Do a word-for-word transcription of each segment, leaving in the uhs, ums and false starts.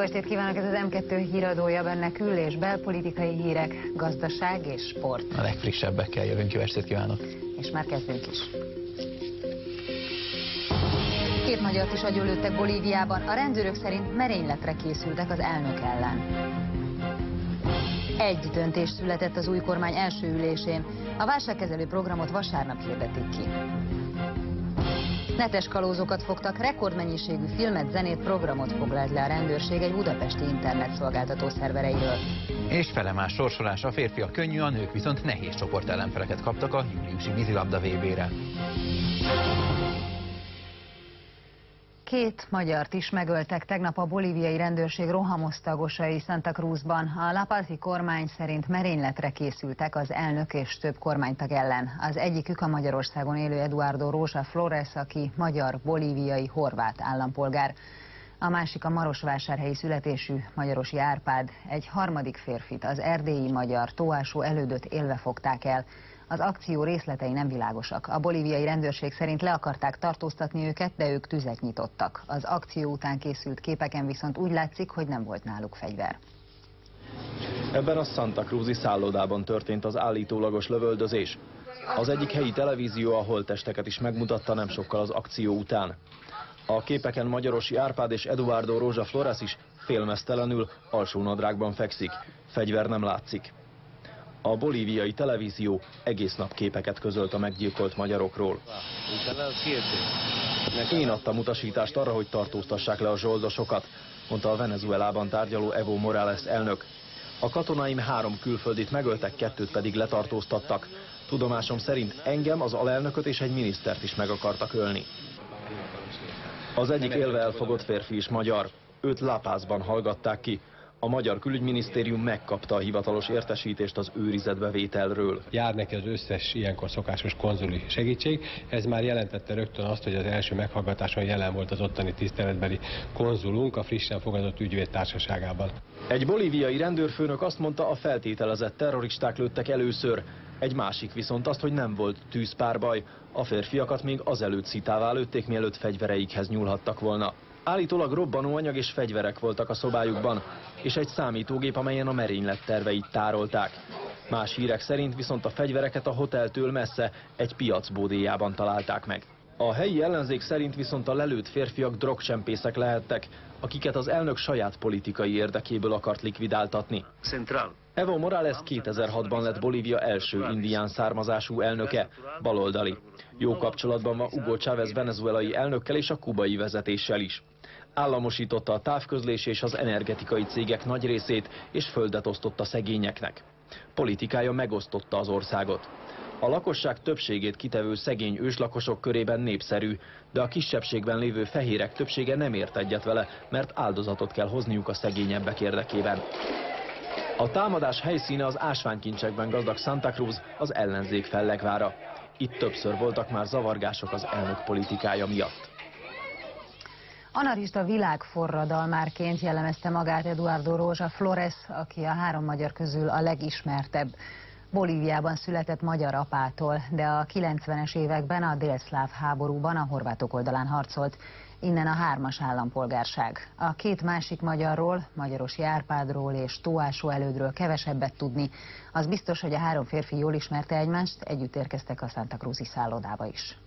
estét kívánok, ez az em kettő híradója, benne kül- és belpolitikai hírek, gazdaság és sport. A legfrissebbekkel jövünk, jó estét kívánok! És már kezdünk is. Két magyart is agyonlőttek Bolíviában, a rendőrök szerint merényletre készültek az elnök ellen. Egy döntés született az új kormány első ülésén, a válságkezelő programot vasárnap hirdetik ki. Netes kalózokat fogtak, rekordmennyiségű filmet, zenét, programot foglalt le a rendőrség egy budapesti internetszolgáltató szervereiről. És felemás sorsolás, a férfiak könnyű, a nők viszont nehéz csoport ellenfeleket kaptak a júliusi vízilabda vé bére. Két magyart is megöltek tegnap a bolíviai rendőrség rohamosztagosai Santa Cruzban. A La Pazi kormány szerint merényletre készültek az elnök és több kormánytag ellen. Az egyikük a Magyarországon élő Eduardo Rosa Flores, aki magyar, bolíviai, horvát állampolgár. A másik a marosvásárhelyi születésű Magyarosi Árpád. Egy harmadik férfit, az erdélyi magyar Tóásó Elődöt élve fogták el. Az akció részletei nem világosak. A bolíviai rendőrség szerint le akarták tartóztatni őket, de ők tüzet nyitottak. Az akció után készült képeken viszont úgy látszik, hogy nem volt náluk fegyver. Ebben a Santa Cruzi szállodában történt az állítólagos lövöldözés. Az egyik helyi televízió a holttesteket is megmutatta nem sokkal az akció után. A képeken Magyarosi Árpád és Eduardo Rosa Flores is félmeztelenül alsónadrágban fekszik. Fegyver nem látszik. A bolíviai televízió egész nap képeket közölt a meggyilkolt magyarokról. Én adtam utasítást arra, hogy tartóztassák le a zsoldosokat, mondta a Venezuelában tárgyaló Evo Morales elnök. A katonáim három külföldit megöltek, kettőt pedig letartóztattak. Tudomásom szerint engem, az alelnököt és egy minisztert is meg akartak ölni. Az egyik élve elfogott férfi is magyar. Őt La Pazban hallgatták ki. A magyar külügyminisztérium megkapta a hivatalos értesítést az őrizetbevételről. Jár neki az összes ilyenkor szokásos konzuli segítség. Ez már jelentette rögtön azt, hogy az első meghallgatáson jelen volt az ottani tiszteletbeli konzulunk a frissen fogadott ügyvéd társaságában. Egy bolíviai rendőrfőnök azt mondta, a feltételezett terroristák lőttek először. Egy másik viszont azt, hogy nem volt tűzpárbaj. A férfiakat még azelőtt szitává lőtték, mielőtt fegyvereikhez nyúlhattak volna. Állítólag robbanóanyag és fegyverek voltak a szobájukban, és egy számítógép, amelyen a merénylet terveit tárolták. Más hírek szerint viszont a fegyvereket a hoteltől messze egy piac bódéjában találták meg. A helyi ellenzék szerint viszont a lelőtt férfiak drogcsempészek lehettek, akiket az elnök saját politikai érdekéből akart likvidáltatni. Evo Morales kétezer-hatban lett Bolívia első indián származású elnöke, baloldali. Jó kapcsolatban van Hugo Chávez venezuelai elnökkel és a kubai vezetéssel is. Államosította a távközlés és az energetikai cégek nagy részét, és földet osztott a szegényeknek. Politikája megosztotta az országot. A lakosság többségét kitevő szegény őslakosok körében népszerű, de a kisebbségben lévő fehérek többsége nem ért egyet vele, mert áldozatot kell hozniuk a szegényebbek érdekében. A támadás helyszíne az ásványkincsekben gazdag Santa Cruz, az ellenzék fellegvára. Itt többször voltak már zavargások az elnök politikája miatt. Anarchista világforradalmárként jellemezte magát Eduardo Rosa Flores, aki a három magyar közül a legismertebb. Bolíviában született magyar apától, de a kilencvenes években a délszláv háborúban a horvátok oldalán harcolt. Innen a hármas állampolgárság. A két másik magyarról, Magyarosi Árpádról és Tóásó Elődről kevesebbet tudni. Az biztos, hogy a három férfi jól ismerte egymást, együtt érkeztek a Santa Cruzi szállodába is.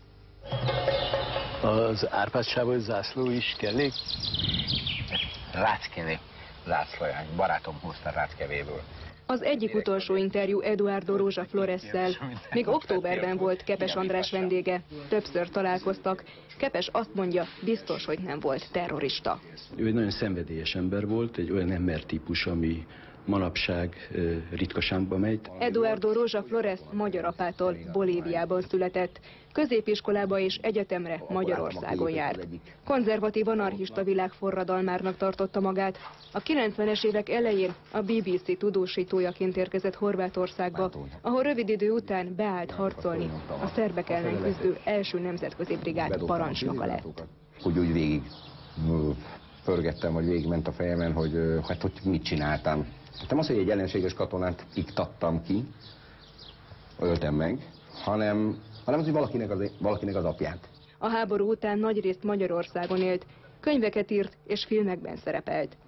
Az Árpád-sávos zászló is kellék? Ráckevé zászlójány. Barátom hozta Ráckevéből. Az egyik utolsó interjú Eduardo Rosa Floresszel. Még októberben volt Kepes András vendége. Többször találkoztak. Kepes azt mondja, biztos, hogy nem volt terrorista. Ő egy nagyon szenvedélyes ember volt, egy olyan embertípus, ami manapság ritkaságba megy. Eduardo Rosa Flores magyar apától Bolíviában született. Középiskolába és egyetemre Magyarországon járt. Konzervatív anarchista világforradalmárnak tartotta magát. A kilencvenes évek elején a bé bé cé tudósítójaként érkezett Horvátországba, ahol rövid idő után beállt harcolni. A szerbek ellen küzdő első nemzetközi brigád parancsnoka lett. Hogy úgy végig pörgettem, vagy végigment a fejemen, hogy hát hogy mit csináltam. Nem az, hogy egy ellenséges katonát iktattam ki, öltem meg, hanem, hanem az, hogy valakinek az, valakinek az apját. A háború után nagyrészt Magyarországon élt, könyveket írt és filmekben szerepelt.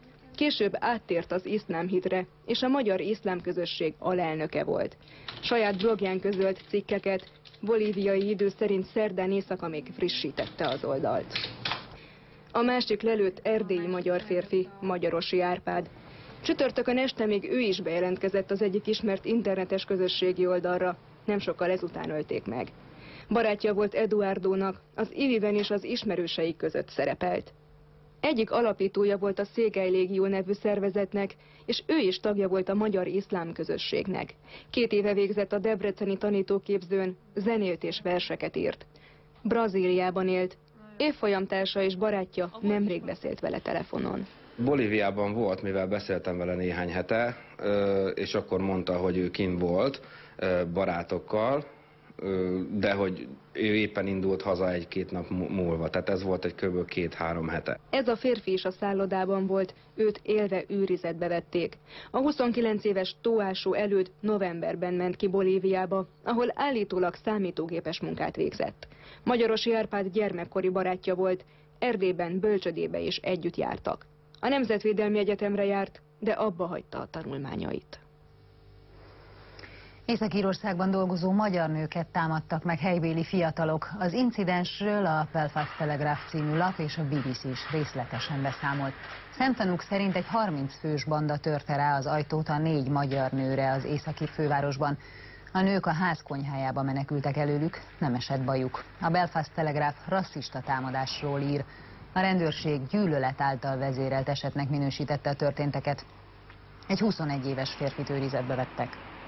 Később áttért az iszlám hitre, és a magyar iszlám közösség alelnöke volt. Saját blogján közölt cikkeket, bolíviai idő szerint szerdán éjszaka még frissítette az oldalt. A másik lelőtt erdélyi magyar férfi, Magyarosi Árpád. Csütörtökön este még ő is bejelentkezett az egyik ismert internetes közösségi oldalra, nem sokkal ezután ölték meg. Barátja volt Eduárdónak, az Iviben és az ismerősei között szerepelt. Egyik alapítója volt a Székely Légió nevű szervezetnek, és ő is tagja volt a magyar iszlám közösségnek. Két éve végzett a debreceni tanítóképzőn, zenélt és verseket írt. Brazíliában élt, évfolyamtársa és barátja nemrég beszélt vele telefonon. Bolíviában volt, mivel beszéltem vele néhány hete, és akkor mondta, hogy ő kint volt barátokkal, de hogy ő éppen indult haza egy-két nap múlva, tehát ez volt egy kb. két-három hete. Ez a férfi is a szállodában volt, őt élve őrizetbe vették. A huszonkilenc éves Tóásó előtt novemberben ment ki Bolíviába, ahol állítólag számítógépes munkát végzett. Magyarosi Árpád gyermekkori barátja volt, Erdélyben, bölcsödébe is együtt jártak. A Nemzetvédelmi Egyetemre járt, de abba hagyta a tanulmányait. Észak-Írországban dolgozó magyar nőket támadtak meg helybéli fiatalok. Az incidensről a Belfast Telegraph című lap és a bé bé cé is részletesen beszámolt. Szemtanúk szerint egy harminc fős banda törte rá az ajtót a négy magyar nőre az északír fővárosban. A nők a ház konyhájába menekültek előlük, nem esett bajuk. A Belfast Telegraph rasszista támadásról ír. A rendőrség gyűlölet által vezérelt esetnek minősítette a történteket. Egy huszonegy éves férfit őrizetbe vettek.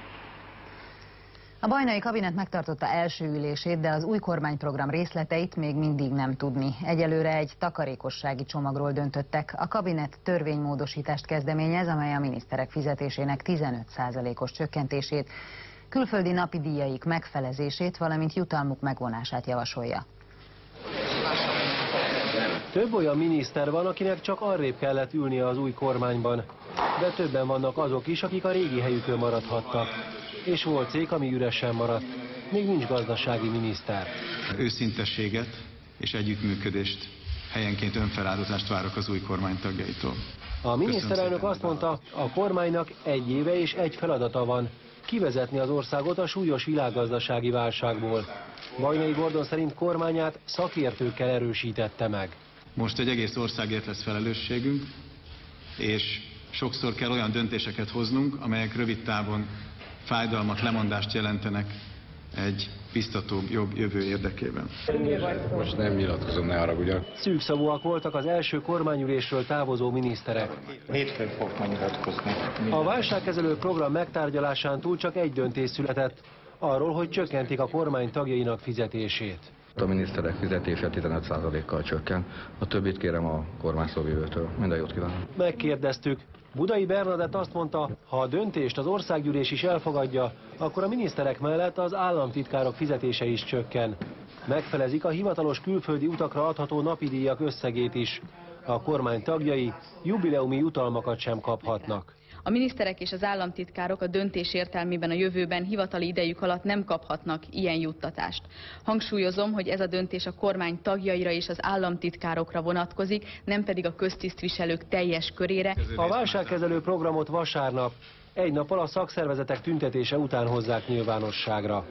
A bajnai kabinet megtartotta első ülését, de az új kormányprogram részleteit még mindig nem tudni. Egyelőre egy takarékossági csomagról döntöttek. A kabinet törvénymódosítást kezdeményez, amely a miniszterek fizetésének tizenöt százalékos csökkentését, külföldi napi díjaik megfelezését, valamint jutalmuk megvonását javasolja. Több olyan miniszter van, akinek csak arrébb kellett ülnie az új kormányban, de többen vannak azok is, akik a régi helyükön maradhattak. És volt cég, ami üresen maradt. Még nincs gazdasági miniszter. Őszintességet és együttműködést, helyenként önfeláldozást várok az új kormány tagjaitól. A miniszterelnök azt mondta, a kormánynak egy éve és egy feladata van. Kivezetni az országot a súlyos világgazdasági válságból. Bajnai Gordon szerint kormányát szakértőkkel erősítette meg. Most egy egész országért lesz felelősségünk, és sokszor kell olyan döntéseket hoznunk, amelyek rövid távon fájdalmat, lemondást jelentenek egy biztatóbb, jobb jövő érdekében. Most nem nyilatkozom, ne haragudjak. Szűkszavúak voltak az első kormányülésről távozó miniszterek. Hétfőn fogok majd nyilatkozni. A válságkezelő program megtárgyalásán túl csak egy döntés született, arról, hogy csökkentik a kormány tagjainak fizetését. A miniszterek fizetése tizenöt százalékkal csökken, a többit kérem a kormány szóvivőtől. Minden jót kívánok. Megkérdeztük. Budai Bernadett azt mondta, ha a döntést az országgyűlés is elfogadja, akkor a miniszterek mellett az államtitkárok fizetése is csökken. Megfelezik a hivatalos külföldi utakra adható napidíjak összegét is. A kormány tagjai jubileumi jutalmakat sem kaphatnak. A miniszterek és az államtitkárok a döntés értelmében a jövőben hivatali idejük alatt nem kaphatnak ilyen juttatást. Hangsúlyozom, hogy ez a döntés a kormány tagjaira és az államtitkárokra vonatkozik, nem pedig a köztisztviselők teljes körére. A válságkezelő programot vasárnap, egy nappal a szakszervezetek tüntetése után hozzák nyilvánosságra.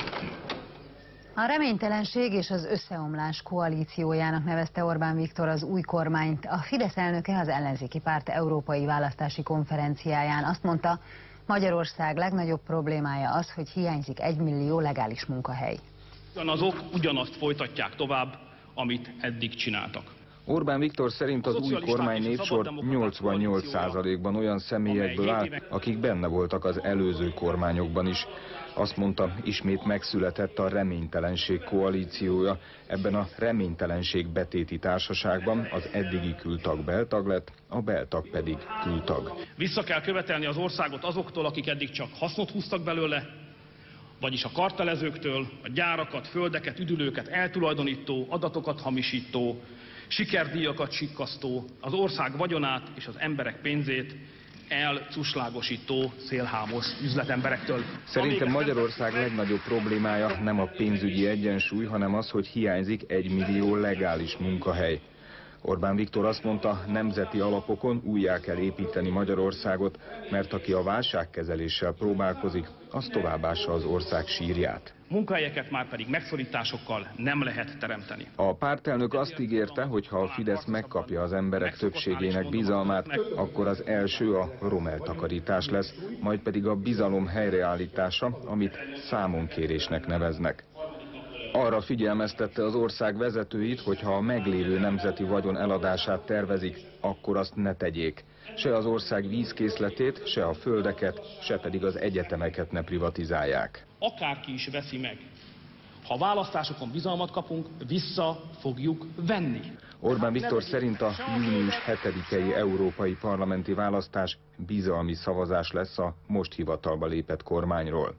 A reménytelenség és az összeomlás koalíciójának nevezte Orbán Viktor az új kormányt. A Fidesz elnöke az ellenzéki párt európai választási konferenciáján azt mondta, Magyarország legnagyobb problémája az, hogy hiányzik egymillió legális munkahely. Ugyanazok ugyanazt folytatják tovább, amit eddig csináltak. Orbán Viktor szerint az új kormány népsor nyolcvannyolc százalékban olyan személyekből áll, akik benne voltak az előző kormányokban is. Azt mondta, ismét megszületett a reménytelenség koalíciója. Ebben a reménytelenség betéti társaságban az eddigi kültag beltag lett, a beltag pedig kültag. Vissza kell követelni az országot azoktól, akik eddig csak hasznot húztak belőle, vagyis a kartelezőktől, a gyárakat, földeket, üdülőket eltulajdonító, adatokat hamisító, sikerdíjakat sikkasztó, az ország vagyonát és az emberek pénzét elcuslágosító szélhámos üzletemberektől. Szerintem Magyarország legnagyobb problémája nem a pénzügyi egyensúly, hanem az, hogy hiányzik egy millió legális munkahely. Orbán Viktor azt mondta, nemzeti alapokon újjá kell építeni Magyarországot, mert aki a válságkezeléssel próbálkozik, az továbbássa az ország sírját. Munkahelyeket már pedig megszorításokkal nem lehet teremteni. A pártelnök azt ígérte, hogy ha a Fidesz megkapja az emberek többségének bizalmát, akkor az első a romeltakarítás lesz, majd pedig a bizalom helyreállítása, amit számonkérésnek neveznek. Arra figyelmeztette az ország vezetőit, hogy ha a meglévő nemzeti vagyon eladását tervezik, akkor azt ne tegyék. Se az ország vízkészletét, se a földeket, se pedig az egyetemeket ne privatizálják. Akárki is veszi meg. Ha választásokon bizalmat kapunk, vissza fogjuk venni. Orbán Viktor szerint a június hetedikei európai parlamenti választás bizalmi szavazás lesz a most hivatalba lépett kormányról.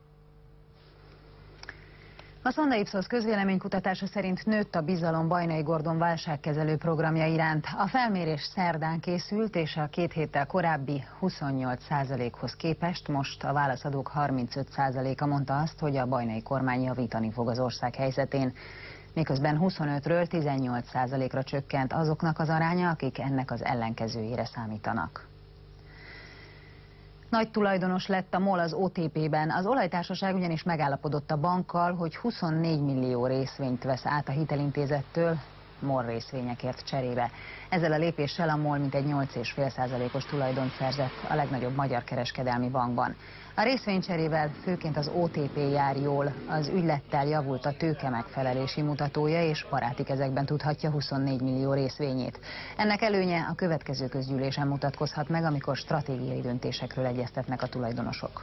A Sonda Ipsos közvéleménykutatása szerint nőtt a bizalom Bajnai Gordon válságkezelő programja iránt. A felmérés szerdán készült, és a két héttel korábbi huszonnyolc százalékhoz képest most a válaszadók harmincöt százaléka mondta azt, hogy a bajnai kormány javítani fog az ország helyzetén. Miközben huszonötről tizennyolc százalékra csökkent azoknak az aránya, akik ennek az ellenkezőjére számítanak. Nagy tulajdonos lett a MOL az o té pében. Az olajtársaság ugyanis megállapodott a bankkal, hogy huszonnégy millió részvényt vesz át a hitelintézettől MOL részvényekért cserébe. Ezzel a lépéssel a MOL mintegy nyolc egész öt százalékos tulajdont szerzett a legnagyobb magyar kereskedelmi bankban. A részvénycserével főként az o té pé jár jól, az ügylettel javult a tőke megfelelési mutatója, és baráti kezekben tudhatja huszonnégy millió részvényét. Ennek előnye a következő közgyűlésen mutatkozhat meg, amikor stratégiai döntésekről egyeztetnek a tulajdonosok.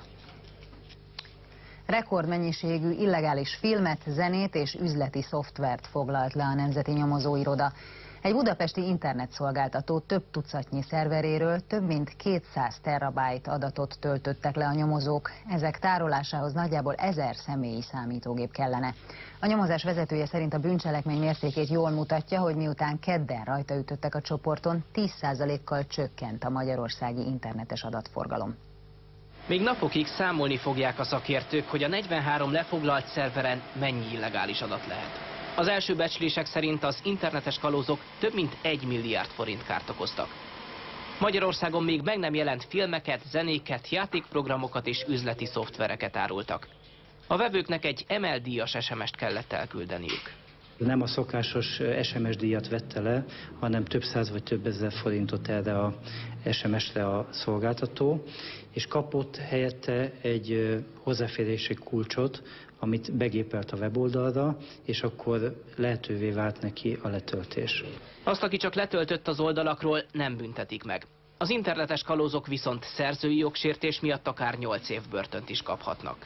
Rekordmennyiségű illegális filmet, zenét és üzleti szoftvert foglalt le a Nemzeti Nyomozóiroda. Egy budapesti internetszolgáltató több tucatnyi szerveréről több mint kétszáz terabájt adatot töltöttek le a nyomozók. Ezek tárolásához nagyjából ezer személyi számítógép kellene. A nyomozás vezetője szerint a bűncselekmény mértékét jól mutatja, hogy miután kedden rajta ütöttek a csoporton, tíz százalékkal csökkent a magyarországi internetes adatforgalom. Még napokig számolni fogják a szakértők, hogy a negyvenhárom lefoglalt szerveren mennyi illegális adat lehet. Az első becslések szerint az internetes kalózok több mint egy milliárd forint kárt okoztak. Magyarországon még meg nem jelent filmeket, zenéket, játékprogramokat és üzleti szoftvereket árultak. A vevőknek egy emeldíjas es em est kellett elküldeniük. Nem a szokásos es em es díjat vette le, hanem több száz vagy több ezer forintot erre a es em esre a szolgáltató, és kapott helyette egy hozzáférési kulcsot, amit begépelt a weboldalra, és akkor lehetővé vált neki a letöltés. Azt, aki csak letöltött az oldalakról, nem büntetik meg. Az internetes kalózok viszont szerzői jogsértés miatt akár nyolc év börtönt is kaphatnak.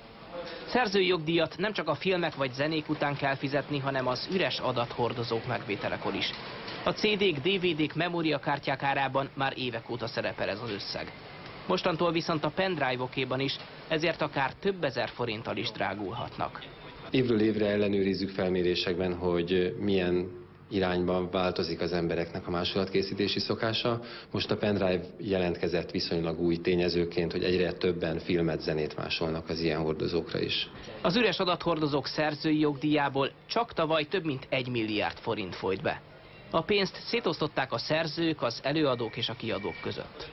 Szerzői jogdíjat nem csak a filmek vagy zenék után kell fizetni, hanem az üres adathordozók megvételekor is. A cé dék, dé vé dék, memóriakártyák árában már évek óta szerepel ez az összeg. Mostantól viszont a pendrive-okéban is, ezért akár több ezer forinttal is drágulhatnak. Évről évre ellenőrizzük felmérésekben, hogy milyen irányban változik az embereknek a másolatkészítési szokása. Most a pendrive jelentkezett viszonylag új tényezőként, hogy egyre többen filmet, zenét másolnak az ilyen hordozókra is. Az üres adathordozók szerzői jogdíjából csak tavaly több mint egy milliárd forint folyt be. A pénzt szétosztották a szerzők, az előadók és a kiadók között.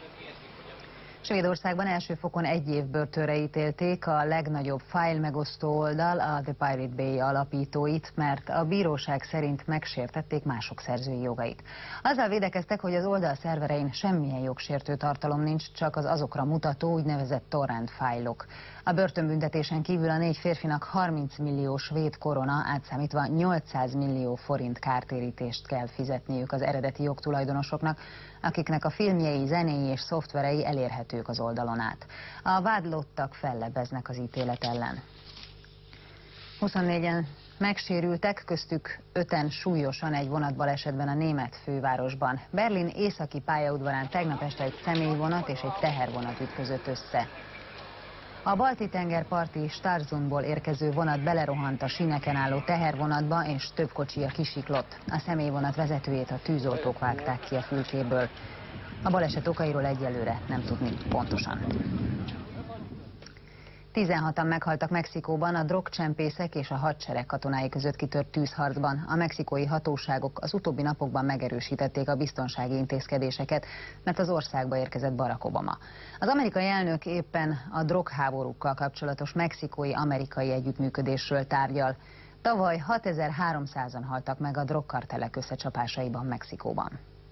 Svédországban első fokon egy év börtönre ítélték a legnagyobb file megosztó oldal, a The Pirate Bay alapítóit, mert a bíróság szerint megsértették mások szerzői jogait. Azzal védekeztek, hogy az oldal szerverein semmilyen jogsértő tartalom nincs, csak az azokra mutató úgynevezett torrent fájlok. A börtönbüntetésen kívül a négy férfinak harminc millió svéd korona, átszámítva nyolcszáz millió forint kártérítést kell fizetniük az eredeti jogtulajdonosoknak, akiknek a filmjei, zenéi és szoftverei elérhetők az oldalon át. A vádlottak fellebbeznek az ítélet ellen. huszonnégyen megsérültek, köztük öten súlyosan egy vonatbalesetben a német fővárosban. Berlin északi pályaudvarán tegnap este egy személyvonat és egy tehervonat ütközött össze. A Balti-tenger parti Starsundból érkező vonat belerohant a síneken álló tehervonatba, és több kocsija kisiklott. A személyvonat vezetőjét a tűzoltók vágták ki a fülkéből. A baleset okairól egyelőre nem tudni pontosan. tizenhatan meghaltak Mexikóban a drogcsempészek és a hadsereg katonái között kitört tűzharcban. A mexikói hatóságok az utóbbi napokban megerősítették a biztonsági intézkedéseket, mert az országba érkezett Barack Obama. Az amerikai elnök éppen a drogháborúkkal kapcsolatos mexikói-amerikai együttműködésről tárgyal. Tavaly hatezer-háromszázan haltak meg a drogkartelek összecsapásaiban Mexikóban.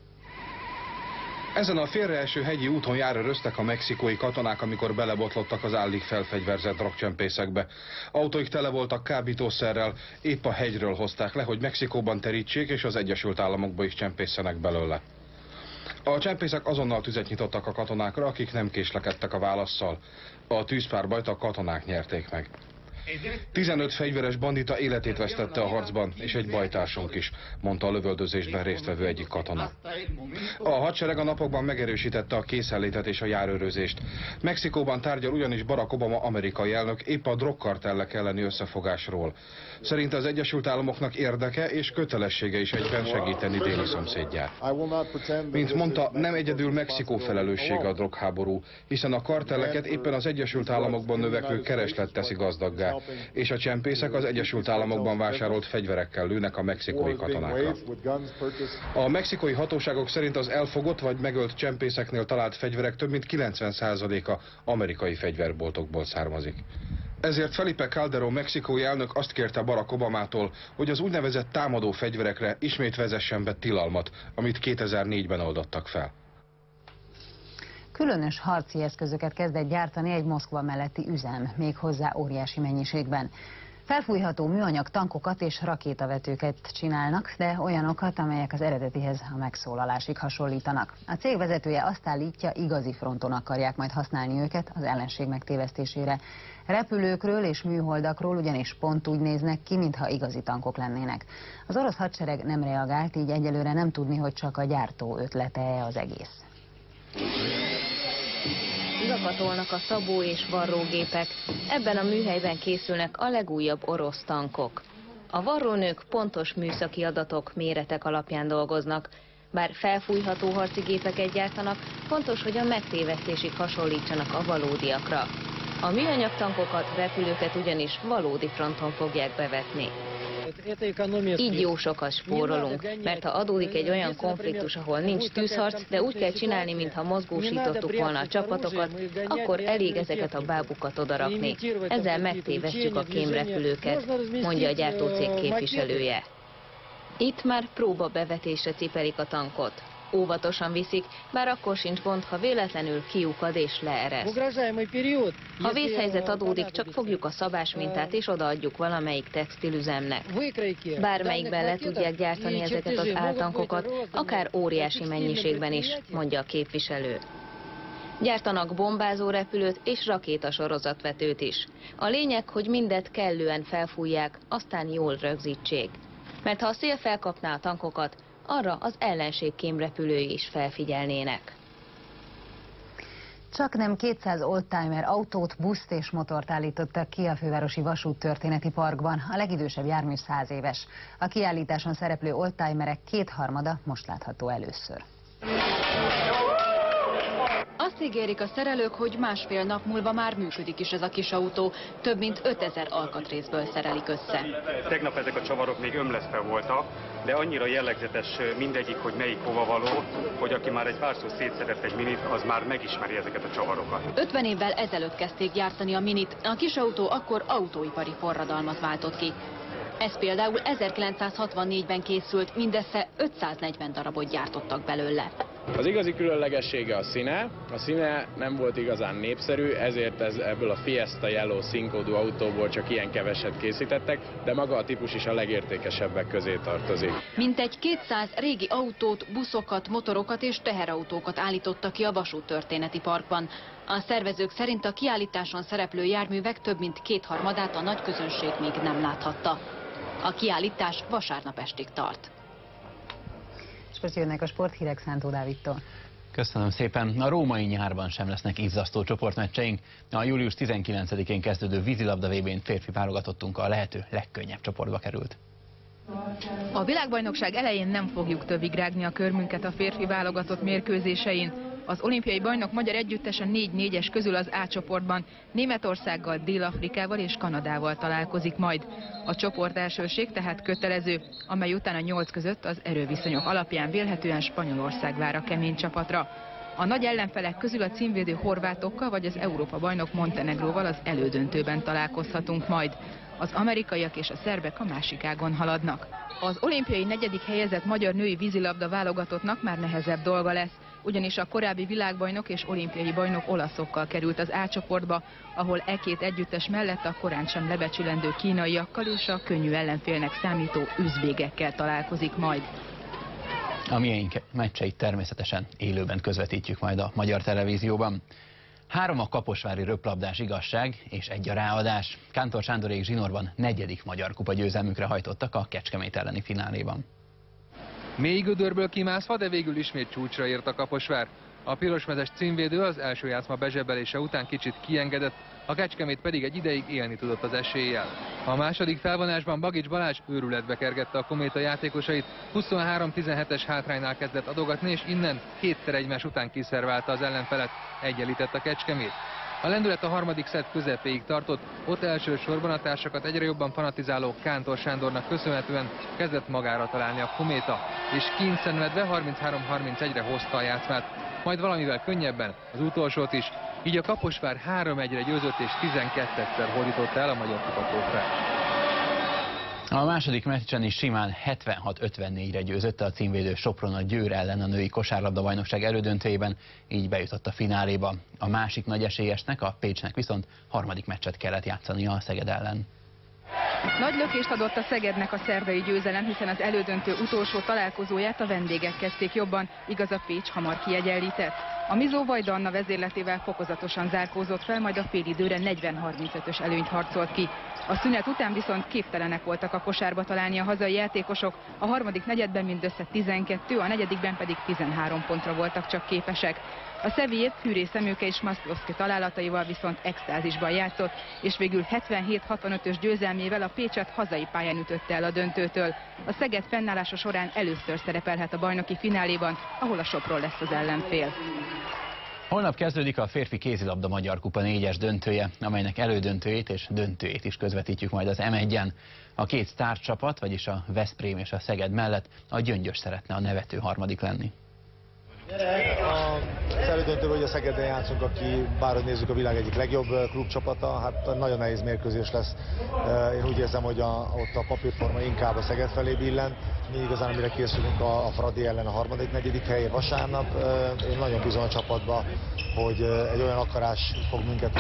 Ezen a félreeső hegyi úton járőröztek a mexikói katonák, amikor belebotlottak az állig felfegyverzett drogcsempészekbe. Autóik tele voltak kábítószerrel, épp a hegyről hozták le, hogy Mexikóban terítsék és az Egyesült Államokba is csempészenek belőle. A csempészek azonnal tüzet nyitottak a katonákra, akik nem késlekedtek a válasszal. A tűzpárbajt a katonák nyerték meg. tizenöt fegyveres bandita életét vesztette a harcban, és egy bajtársunk is, mondta a lövöldözésben résztvevő egyik katona. A hadsereg a napokban megerősítette a készenlétet és a járőrözést. Mexikóban tárgyal ugyanis Barack Obama amerikai elnök épp a drogkartellek elleni összefogásról. Szerinte az Egyesült Államoknak érdeke és kötelessége is egyben segíteni déli szomszédját. Mint mondta, nem egyedül Mexikó felelőssége a drogháború, hiszen a kartelleket éppen az Egyesült Államokban növekvő kereslet teszi gazdaggá, és a csempészek az Egyesült Államokban vásárolt fegyverekkel lőnek a mexikói katonákra. A mexikói hatóságok szerint az elfogott vagy megölt csempészeknél talált fegyverek több mint kilencven százaléka amerikai fegyverboltokból származik. Ezért Felipe Calderón mexikói elnök azt kérte Barack Obamától, hogy az úgynevezett támadó fegyverekre ismét vezessen be tilalmat, amit kétezer-négyben oldottak fel. Különös harci eszközöket kezdett gyártani egy Moszkva melletti üzem, méghozzá óriási mennyiségben. Felfújható műanyag tankokat és rakétavetőket csinálnak, de olyanokat, amelyek az eredetihez a megszólalásig hasonlítanak. A cég vezetője azt állítja, igazi fronton akarják majd használni őket az ellenség megtévesztésére. Repülőkről és műholdakról ugyanis pont úgy néznek ki, mintha igazi tankok lennének. Az orosz hadsereg nem reagált, így egyelőre nem tudni, hogy csak a gyártó ötlete az egész. Zakatolnak a szabó és varrógépek. Ebben a műhelyben készülnek a legújabb orosz tankok. A varrónők pontos műszaki adatok, méretek alapján dolgoznak. Bár felfújható harci gépeket gyártanak, fontos, hogy a megtévesztésig hasonlítsanak a valódiakra. A műanyag tankokat, repülőket ugyanis valódi fronton fogják bevetni. Így jó sokat spórolunk, mert ha adódik egy olyan konfliktus, ahol nincs tűzharc, de úgy kell csinálni, mintha mozgósítottuk volna a csapatokat, akkor elég ezeket a bábukat odarakni. Ezzel megtévesztjük a kémrepülőket, mondja a gyártócég képviselője. Itt már próbabevetésre cipelik a tankot. Óvatosan viszik, bár akkor sincs gond, ha véletlenül kiukad és leereszt. Ha vészhelyzet adódik, csak fogjuk a szabásmintát és odaadjuk valamelyik textilüzemnek. Bármelyikben le tudják gyártani ezeket az áltankokat, akár óriási mennyiségben is, mondja a képviselő. Gyártanak bombázó repülőt és rakétasorozatvetőt is. A lényeg, hogy mindet kellően felfújják, aztán jól rögzítsék. Mert ha a szél felkapná a tankokat, arra az ellenség kémrepülői is felfigyelnének. Csak nem kétszáz oldtimer autót, buszt és motort állítottak ki a fővárosi vasúttörténeti parkban. A legidősebb jármű száz éves. A kiállításon szereplő oldtimerek kétharmada most látható először. Azt ígérik a szerelők, hogy másfél nap múlva már működik is ez a kis autó. Több mint ötezer alkatrészből szerelik össze. Tegnap ezek a csavarok még ömlesztve voltak, de annyira jellegzetes mindegyik, hogy melyik hova való, hogy aki már egy párszor szétszedett egy minit, az már megismeri ezeket a csavarokat. ötven évvel ezelőtt kezdték gyártani a minit. A kis autó akkor autóipari forradalmat váltott ki. Ez például ezerkilencszázhatvannégyben készült, mindössze ötszáznegyven darabot gyártottak belőle. Az igazi különlegessége a színe. A színe nem volt igazán népszerű, ezért ez, ebből a Fiesta Yellow színkódú autóból csak ilyen keveset készítettek, de maga a típus is a legértékesebbek közé tartozik. Mintegy kétszáz régi autót, buszokat, motorokat és teherautókat állítottak ki a vasúttörténeti parkban. A szervezők szerint a kiállításon szereplő járművek több mint kétharmadát a nagy közönség még nem láthatta. A kiállítás vasárnap estig tart. És most jönnek a sporthírek Szántó Dávidtól. Köszönöm szépen. A római nyárban sem lesznek izzasztó csoportmeccseink. A július tizenkilencedikén kezdődő vízilabda vé bén férfi válogatottunk a lehető legkönnyebb csoportba került. A világbajnokság elején nem fogjuk tövig rágni a körmünket a férfi válogatott mérkőzésein. Az olimpiai bajnok magyar együttes a négy négyes közül az A csoportban Németországgal, Dél-Afrikával és Kanadával találkozik majd. A csoport elsőség tehát kötelező, amely után a nyolc között az erőviszonyok alapján vélhetően Spanyolország vár a kemény csapatra. A nagy ellenfelek közül a címvédő horvátokkal vagy az Európa-bajnok Montenegróval az elődöntőben találkozhatunk majd. Az amerikaiak és a szerbek a másik ágon haladnak. Az olimpiai negyedik helyezett magyar női vízilabda válogatottnak már nehezebb dolga lesz, ugyanis a korábbi világbajnok és olimpiai bajnok olaszokkal került az A csoportba, ahol e két együttes mellett a korán sem lebecsülendő kínaiakkal és a könnyű ellenfélnek számító üzbégekkel találkozik majd. A miénk meccseit természetesen élőben közvetítjük majd a magyar televízióban. Három a kaposvári röplabdás igazság és egy a ráadás. Kántor Sándorék zsinórban negyedik magyar kupa győzelmükre hajtottak a Kecskemét elleni fináléban. Mély gödörből kimászva, de végül ismét csúcsra ért a Kaposvár. A pirosmezes címvédő az első játszma bezsebelése után kicsit kiengedett, a Kecskemét pedig egy ideig élni tudott az eséllyel. A második felvonásban Bagics Balázs őrületbe kergette a Kométa játékosait, huszonhárom tizenhetes hátránynál kezdett adogatni, és innen kétszer egymás után kiszerválta az ellenfelet, egyenlített a Kecskemét. A lendület a harmadik szett közepéig tartott, ott elsősorban a társakat egyre jobban fanatizáló Kántor Sándornak köszönhetően kezdett magára találni a Kométa, és kínszenvedve harminchárom harmincegyre hozta a játszmát, majd valamivel könnyebben az utolsót is, így a Kaposvár három egyre győzött és tizenkettőszer hódította el a magyar kupatrófeát. A második meccsen is simán hetvenhat ötvennégyre győzötte a címvédő Sopron a Győr ellen a női kosárlabda-bajnokság elődöntőjében, így bejutott a fináléba. A másik nagy esélyesnek, a Pécsnek viszont harmadik meccset kellett játszania a Szeged ellen. Nagy lökést adott a Szegednek a szerdai győzelem, hiszen az elődöntő utolsó találkozóját a vendégek kezdték jobban, igaz a Pécs hamar kiegyenlített. A Mizó Vajda Anna vezérletével fokozatosan zárkózott fel, majd a félidőre negyven harmincötös előnyt harcolt ki. A szünet után viszont képtelenek voltak a kosárba találni a hazai játékosok, a harmadik negyedben mindössze tizenkettő, a negyedikben pedig tizenhárom pontra voltak csak képesek. A Szeviét Fűré Szemőke és Maszkowski találataival viszont extázisban játszott, és végül hetvenhét hatvanötös győzelmével a Pécset hazai pályán ütötte el a döntőtől. A Szeged fennállása során először szerepelhet a bajnoki fináléban, ahol a Sopron lesz az ellenfél. Holnap kezdődik a férfi kézilabda Magyar Kupa négyes döntője, amelynek elődöntőjét és döntőjét is közvetítjük majd az em egyen. A két sztárcsapat, vagyis a Veszprém és a Szeged mellett a Gyöngyös szeretne a nevető harmadik lenni. Az elődöntőben hogy a Szegeden játszunk, aki bárhogy nézzük a világ egyik legjobb klubcsapata, hát nagyon nehéz mérkőzés lesz. Én úgy érzem, hogy a, ott a papírforma inkább a Szeged felé billen. Mi igazán, amire készülünk a, a Fradi ellen a harmadik, negyedik helyén vasárnap. Én nagyon bízom a csapatba, hogy egy olyan akarás fog minket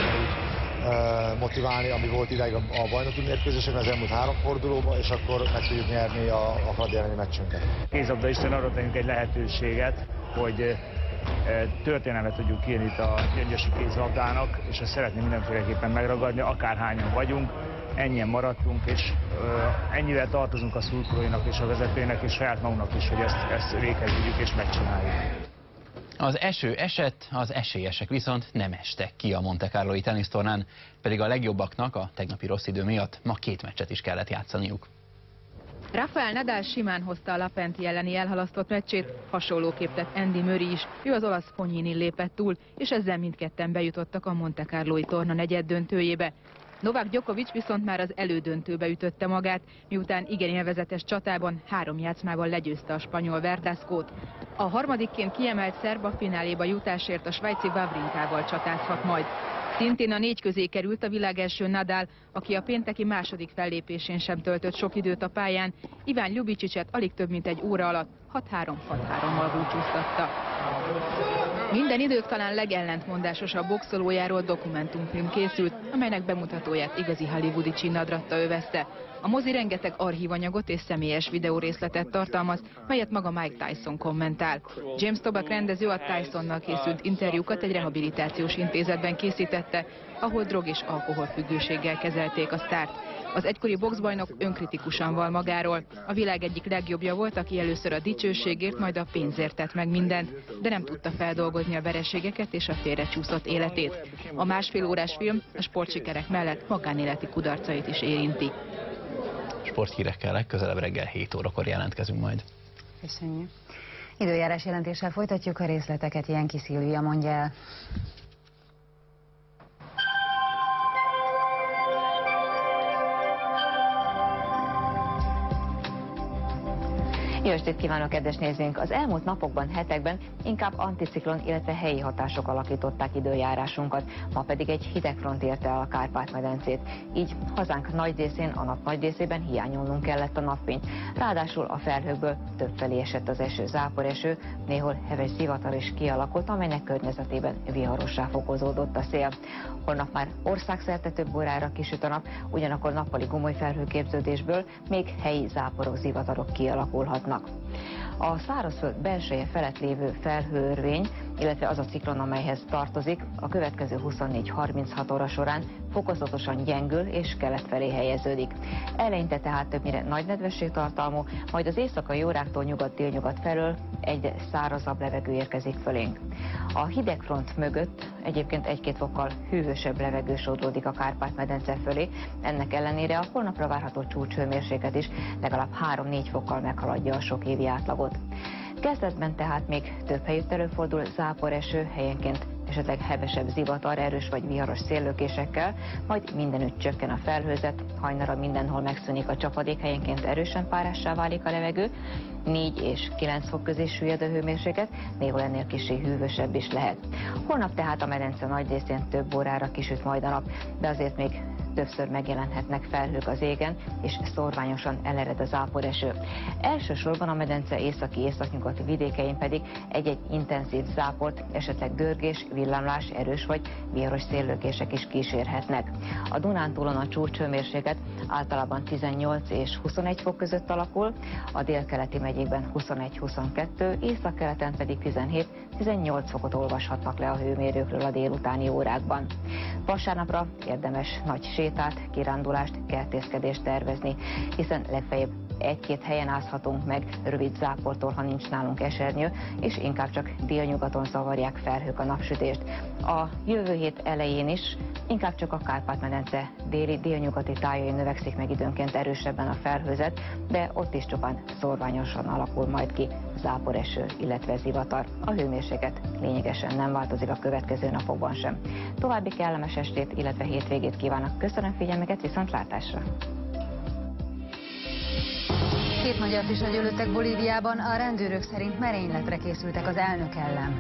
motiválni, ami volt idáig a, a bajnoki mérkőzéseken az elmúlt három fordulóban, és akkor meg tudjuk nyerni a, a Fradi elleni meccsünket. Kézilabda Isten arra tennünk egy lehetőséget, hogy történelmet tudjuk írni itt a gyöngyösi kézilabdának, és ezt szeretném mindenféleképpen megragadni, akárhányan vagyunk, ennyien maradtunk, és ennyivel tartozunk a szurkolóinak és a vezetőinek, és saját magunknak is, hogy ezt, ezt véghez vigyük és megcsináljuk. Az eső esett, az esélyesek viszont nem estek ki a Monte Carloi tenisztornán, pedig a legjobbaknak a tegnapi rossz idő miatt ma két meccset is kellett játszaniuk. Rafael Nadal simán hozta a Lapenti elleni elhalasztott meccsét, hasonlóképp tett Andy Murray is, ő az olasz Fogninin lépett túl, és ezzel mindketten bejutottak a Monte Carloi torna negyed döntőjébe. Novák Djokovic viszont már az elődöntőbe ütötte magát, miután igen élvezetes csatában három játszmával legyőzte a spanyol Verdascót. A harmadikként kiemelt szerb a fináléba jutásért a svájci Wawrinkával csatázhat majd. Szintén a négy közé került a világ első Nadal, aki a pénteki második fellépésén sem töltött sok időt a pályán. Iván Ljubicicet alig több mint egy óra alatt hat három hat hárommal búcsúztatta. Minden idők talán legellentmondásosabb boxolójáról dokumentumfilm készült, amelynek bemutatóját igazi hollywoodi csinadratta övezte. A mozi rengeteg archívanyagot és személyes videórészletet tartalmaz, melyet maga Mike Tyson kommentál. James Toback rendező a Tysonnal készült interjúkat egy rehabilitációs intézetben készítette, ahol drog- és alkoholfüggőséggel kezelték a sztárt. Az egykori boxbajnok önkritikusan val magáról. A világ egyik legjobbja volt, aki először a dicsőségért, majd a pénzért tett meg mindent, de nem tudta feldolgozni a vereségeket és a félrecsúszott életét. A másfél órás film a sportsikerek mellett magánéleti kudarcait is érinti. Sporthírekkel legközelebb reggel hét órakor jelentkezünk majd. Köszönjük. Időjárás jelentéssel folytatjuk, a részleteket Jenki Szilvia mondja el. Jó estét kívánok, kedves nézőink! Az elmúlt napokban, hetekben inkább anticiklon, illetve helyi hatások alakították időjárásunkat, ma pedig egy hidegfront érte el a Kárpát-medencét. Így hazánk nagy részén, a nap nagy részében hiányolnunk kellett a napfényt. Ráadásul a felhőkből többfelé esett az eső, záporeső, néhol heves zivatar is kialakult, amelynek környezetében viharossá fokozódott a szél. Holnap már országszerte több órára kisüt a nap, ugyanakkor nappali gomoly felhőképződésből még helyi záporok, zivatarok kialakulhatnak. A szárazföld belseje felett lévő felhőörvény, illetve az a ciklon, amelyhez tartozik, a következő huszonnégy-harminchat óra során fokozatosan gyengül és kelet felé helyeződik. Eleinte tehát többnyire nagy nedvességtartalmú, majd az éjszakai óráktól nyugat-délnyugat felől egyre szárazabb levegő érkezik fölénk. A hidegfront mögött egyébként egy-két fokkal hűvösebb levegő sodródik a Kárpát-medence fölé, ennek ellenére a holnapra várható csúcshőmérséklet is legalább három-négy fokkal meghaladja a sok évi átlagot. Kezdetben tehát még több helyütt előfordul záporeső, helyenként esetleg hevesebb zivatar, erős vagy viharos széllökésekkel, majd mindenütt csökken a felhőzet, hajnalra mindenhol megszűnik a csapadék, helyenként erősen párássá válik a levegő, négy és kilenc fok közé süllyed a hőmérséklet, néhol ennél kissé hűvösebb is lehet. Holnap tehát a medence nagy részén több órára kisüt majd a nap, de azért még többször megjelenhetnek felhők az égen, és szorványosan elered a záporeső. Elsősorban a medence északi északnyugati vidékein pedig egy-egy intenzív záport, esetleg dörgés, villámlás, erős vagy viharos széllökések is kísérhetnek. A Dunántúlon a csúcshőmérséklet általában tizennyolc és huszonegy fok között alakul, a délkeleti megyékben huszonegy-huszonkettő, északkeleten pedig tizenhét-tizennyolc fokot olvashatnak le a hőmérőkről a délutáni órákban. Vasárnapra érdemes nagy sétát, kirándulást, kertészkedést tervezni, hiszen legfeljebb egy-két helyen ázhatunk meg rövid záportól, ha nincs nálunk esernyő, és inkább csak délnyugaton zavarják felhők a napsütést. A jövő hét elején is inkább csak a Kárpát-medence déli, délnyugati tájain növekszik meg időnként erősebben a felhőzet, de ott is csupán szorványosan alakul majd ki záporeső, illetve zivatar. A hőmérséklet lényegesen nem változik a következő napokban sem. További kellemes estét, illetve hétvégét kívánok. Köszönöm figyelmüket, viszontlátásra! Két magyart is agyonlőttek Bolíviában, a rendőrök szerint merényletre készültek az elnök ellen.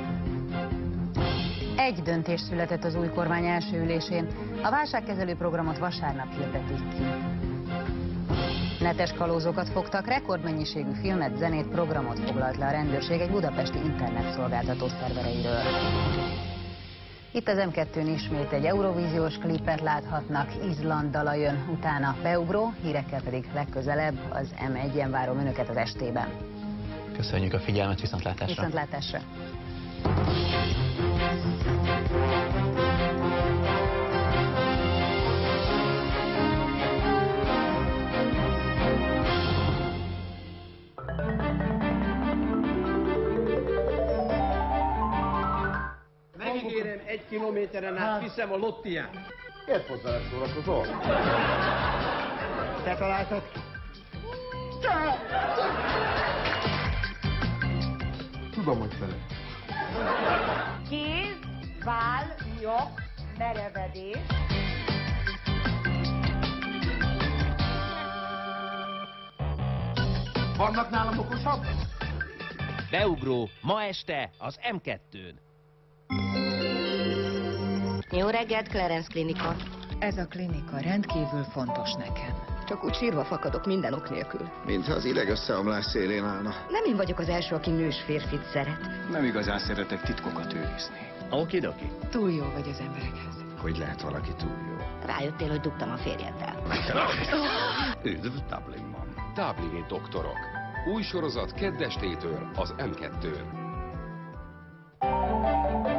Egy döntés született az új kormány első ülésén, a válságkezelő programot vasárnap hirdetik ki. Netes kalózokat fogtak, rekordmennyiségű filmet, zenét, programot foglalt le a rendőrség egy budapesti internetszolgáltató szervereiről. Itt az em kettőn ismét egy eurovíziós klipet láthatnak, Izland dala jön, utána beugró, hírekkel pedig legközelebb az em egyen várom önöket az estében. Köszönjük a figyelmet, viszontlátásra! Viszontlátásra! Megígérem, egy kilométeren át viszem a lottiát. Miért hozzá ezt szórakozol? Te találtad ki? Tudom, hogy fele. Kéz, váll, nyok, merevedés. Vannak nálam okosabb? Beugró ma este az em kettőn. Jó reggelt, Clarence Klinika. Ez a klinika rendkívül fontos nekem. Csak úgy sírva fakadok minden ok nélkül. Mintha az idegösszeomlás szélén állna. Nem én vagyok az első, aki nős férfit szeret. Nem igazán szeretek titkokat őrizni. Okidoki. Túl jó vagy az emberekhez. Hogy lehet valaki túl jó? Rájöttél, hogy dugtam a férjeddel. Üdv Dublinban. Dublini doktorok. Új sorozat kedd estétől az em kettőn.